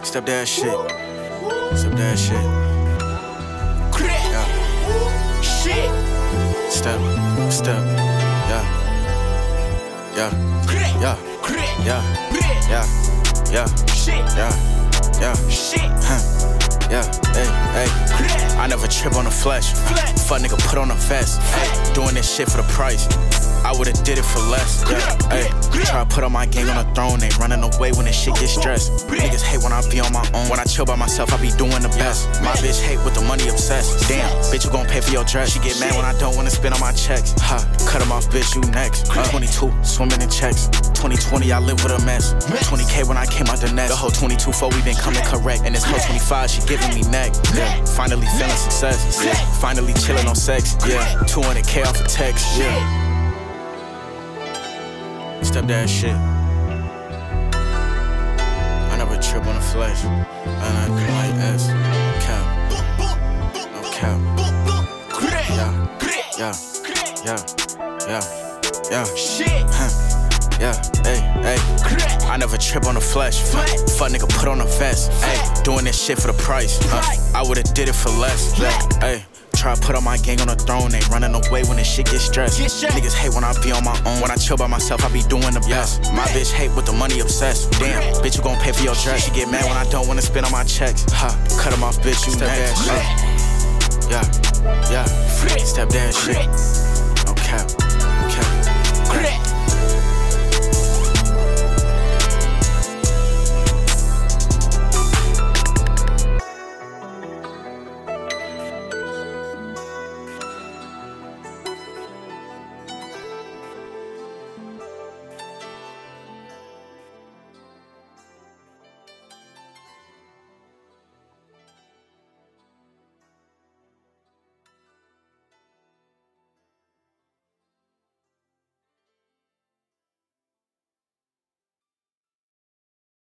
Step that shit. Step that shit. Yeah. Shit. Step. Yeah. Yeah. Yeah. Yeah. Yeah. Yeah. Shit. Yeah. Yeah. Shit. Yeah. Hey. I never trip on the flesh. Fuck nigga put on a vest. Ay, doing this shit for the price. I would've did it for less. Yeah. Ay, try to put all my gang on the throne. They running away when this shit get stressed. Niggas hate when I be on my own. When I chill by myself, I be doing the best. My bitch hate with the money obsessed. Damn, bitch, you gon' pay for your dress. She get mad when I don't wanna spend on my checks. Ha, cut him off, bitch, you next. 22, swimming in checks. 2020, I live with a mess. 20K when I came out the nest. The whole 22-4, we been coming correct. And this whole 25, she giving me neck. Yeah, finally feeling success. Yeah, finally chilling on sex. Yeah, 200K off a text. Yeah. Step that shit. I never trip on the flesh. And I like S. Cap. No cap. Yeah. Shit. Yeah, hey. I never trip on the flesh. Fuck nigga put on a vest. Ay, doing this shit for the price. I would've did it for less. Ay. Try to put all my gang on the throne, they running away when this shit get stressed. Niggas hate when I be on my own. When I chill by myself, I be doing the best. My bitch hate with the money obsessed. Damn, bitch, you gon' pay for your dress. She get mad when I don't wanna spend on my checks. Ha, cut him off, bitch, you next. Yeah. Step that shit.